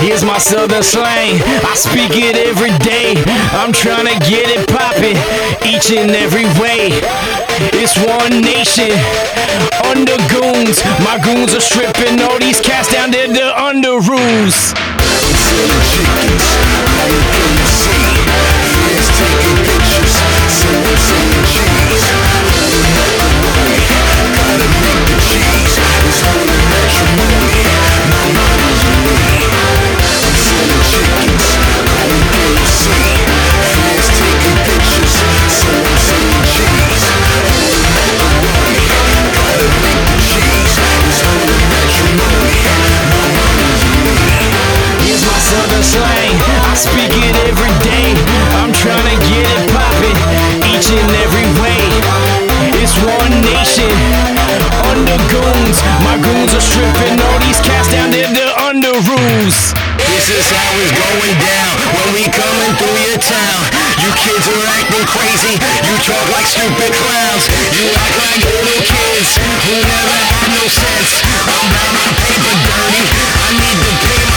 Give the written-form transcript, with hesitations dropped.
Here's my southern slang, I speak it every day. I'm trying to get it poppin' each and every way. It's one nation, under goons. My goons are stripping all these cats down there, they're under rules. Slang, I speak it every day. I'm trying to get it poppin' each and every way. It's one nation, under goons. My goons are stripping all these cats down there, they're under rules. This is how it's going down when we coming through your town. You kids are acting crazy, you talk like stupid clowns. You act like little kids who never had no sense. I'm about my paper dirty, I need the paper.